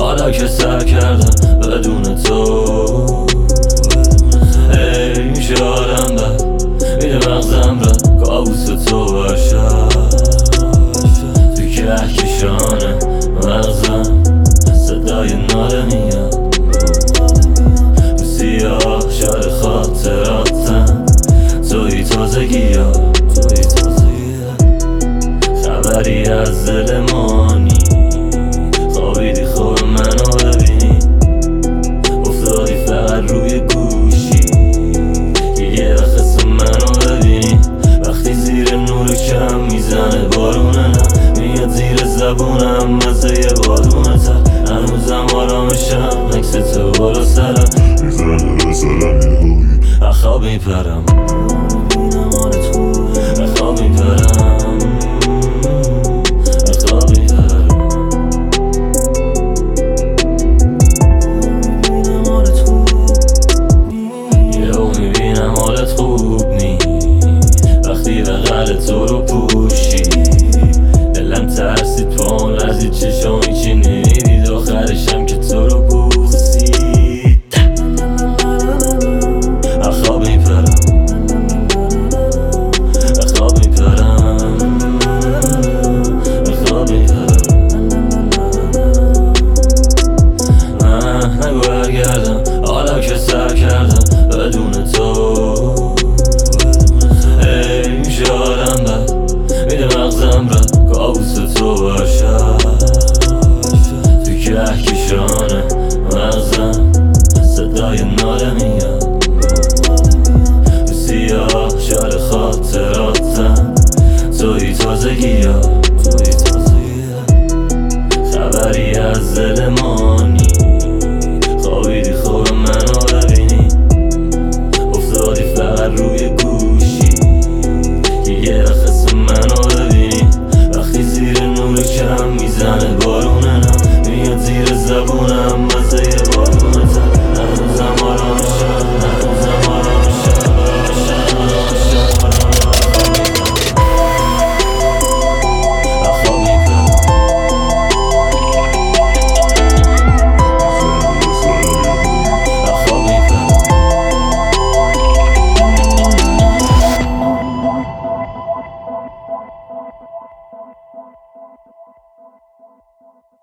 حالا که سر کردم بدون تو. ای میشه آدم بد میده مغزم رد کابوس تو باشم. تو کهکشان مغزم صدای ناله میاد. تو سیاه شهر خاطراتم توی تازگی ها. خبری از دل مانی خوابیدی خواب منو ببینی. افتادی فقط روی گوشی یه وقت منو ببینی. وقتی زیر نور کم میزنه بارونه نه میاد زیر زبونم مزه بادونه تر. هنوزم آرامشم عکس تو بالا سرم میزنه بسرم یه هایی اخواب میپرم. اخواب میپرم. تو رو پوشی دلم ترسید تو اون لحظی چشم هیچی نمیدید. آخرشم که تو رو بوسید اخواب میپرم. اخواب میپرم. اخواب میپرم. نگو برگردم حالا که سر کردم بدون تو. مغزم رد کابوس تو باشم. تو کهکشان مغزم صدای ناله میاد. تو سیاه شهر خاطراتم توی تازگی ها. خبری از دل ما